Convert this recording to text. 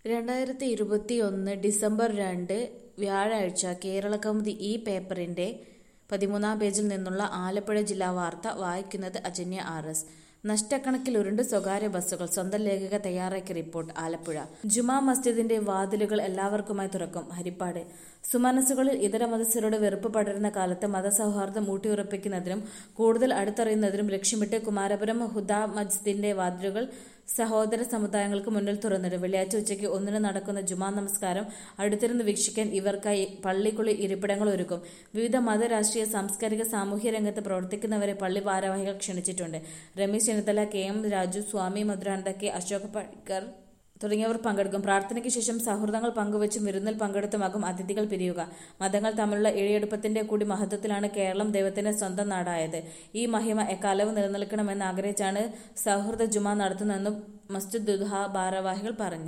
2021 December 2 വ്യാഴാഴ്ച കേരളകൗമുദി ഈ പേപ്പറിന്റെ 13-ാം പേജിൽ നിന്നുള്ള ആലപ്പുഴ ജില്ലാ വാർത്ത വായിക്കുന്നത് അജന്യ ആർ.എസ്. നഷ്ടക്കണക്കിലുരുണ്ട് സ്വകാര്യ ബസ്സുകൾ. സ്വന്തം ലേഖക തയ്യാറാക്കിയ റിപ്പോർട്ട്. ആലപ്പുഴ ജുമാ മസ്ജിദിന്റെ വാതിലുകൾ എല്ലാവർക്കുമായി തുറക്കും. ഹരിപ്പാട് സുമനസ്സുകളിൽ ഇതര മതസ്ഥരോട് വെറുപ്പ് പടരുന്ന കാലത്ത് മതസൗഹാർദ്ദം ഊട്ടിയുറപ്പിക്കുന്നതിനും കൂടുതൽ അടുത്തറിയുന്നതിനും ലക്ഷ്യമിട്ട് കുമാരപുരം ഹുദാ മസ്ജിദിന്റെ വാതിലുകൾ സഹോദര സമുദായങ്ങൾക്ക് മുന്നിൽ തുറന്നിടും. വെള്ളിയാഴ്ച ഉച്ചയ്ക്ക് 1-ന് നടക്കുന്ന ജുമാ നമസ്കാരം അടുത്തിരുന്ന് വീക്ഷിക്കാൻ ഇവർക്കായി പള്ളിക്കുള്ളിൽ ഇരിപ്പിടങ്ങൾ ഒരുക്കും. വിവിധ മത, രാഷ്ട്രീയ, സാംസ്കാരിക, സാമൂഹ്യ രംഗത്ത് പ്രവർത്തിക്കുന്നവരെ പള്ളി ഭാരവാഹികൾ ക്ഷണിച്ചിട്ടുണ്ട്. രമേശ് ചെന്നിത്തല, കെ.എം. രാജു, സ്വാമി മധുരാനന്ദ, കെ. അശോക് പണിക്കർ തുടങ്ങിയവർ പങ്കെടുക്കും. പ്രാർത്ഥനയ്ക്ക് ശേഷം സൗഹൃദങ്ങൾ പങ്കുവച്ചും വിരുന്നിൽ പങ്കെടുത്തുമാകും അതിഥികൾ പിരിയുക. മതങ്ങൾ തമ്മിലുള്ള ഇഴയെടുപ്പത്തിന്റെ കൂടി മഹത്വത്തിലാണ് കേരളം ദൈവത്തിന്റെ സ്വന്തം നാടായത്. ഈ മഹിമ എക്കാലവും നിലനിൽക്കണമെന്ന് ആഗ്രഹിച്ചാണ് സൗഹൃദ ജുമാ നടത്തുന്നതെന്നും മസ്ജിദ് ദുഹാ ഭാരവാഹികൾ പറഞ്ഞു.